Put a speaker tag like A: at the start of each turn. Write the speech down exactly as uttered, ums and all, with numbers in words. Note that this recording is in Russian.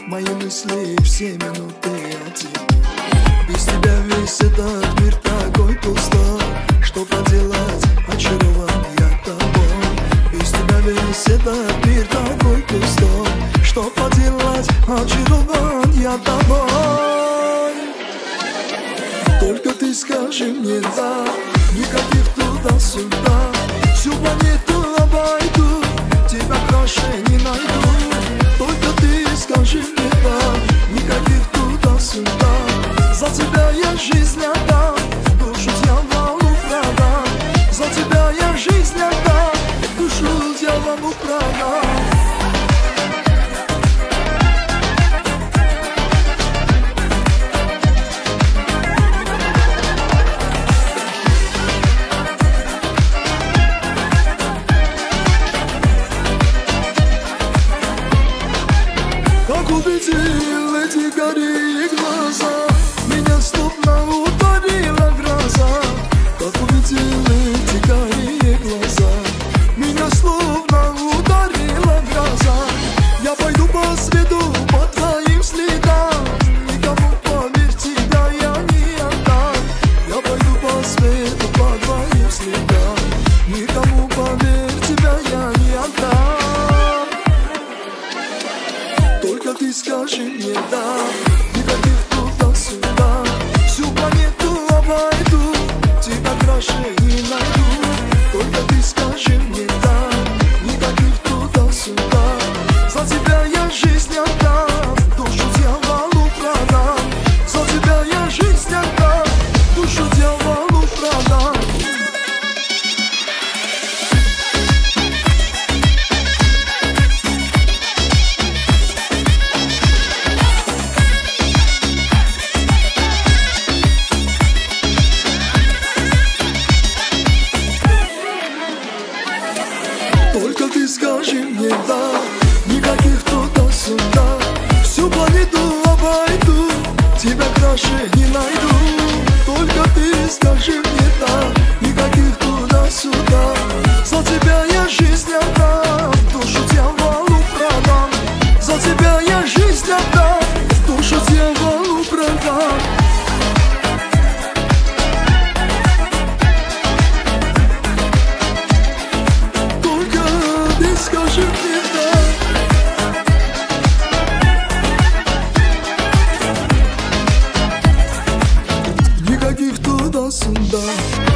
A: мои мысли все минуты один. Без тебя весь этот мир такой пустой. Что поделать, очарован я тобой. Без тебя весь этот мир такой пустой. Что поделать, очарован я тобой. Только ты скажи мне да, никаких туда-сюда. Всю планету обойду, тебя краше не найду. Только ты скажи мне да, никаких туда-сюда. За тебя я жизнь отдам, душу дьяволу продам. За тебя я жизнь отдам, душу дьяволу продам. Увидел эти карие глаза, меня словно ударила гроза. Как увидел эти карие глаза, меня словно ударила гроза. Я пойду по свету, по твоим следам, никому, поверь, тебя я не отдам. Я пойду по свету, по твоим следам, никому, поверь, тебя я не отдам. Только ты скажи мне да, никаких туда-сюда. Всю планету обойду, тебя краше не найду. Только ты скажи мне да, никаких туда-сюда. За тебя я жизнь отдам, душу дьяволу продам. За тебя я жизнь отдам, душу дьяволу продам. Только ты скажи мне да, никаких туда-сюда. Всю планету обойду, тебя краше не найду. Только ты скажи мне да, никаких туда-сюда. За тебя я жизнь отдам, душу дьяволу продам. За тебя я жизнь отдам, душу дьяволу продам. Скажи мне да, никаких туда-сюда.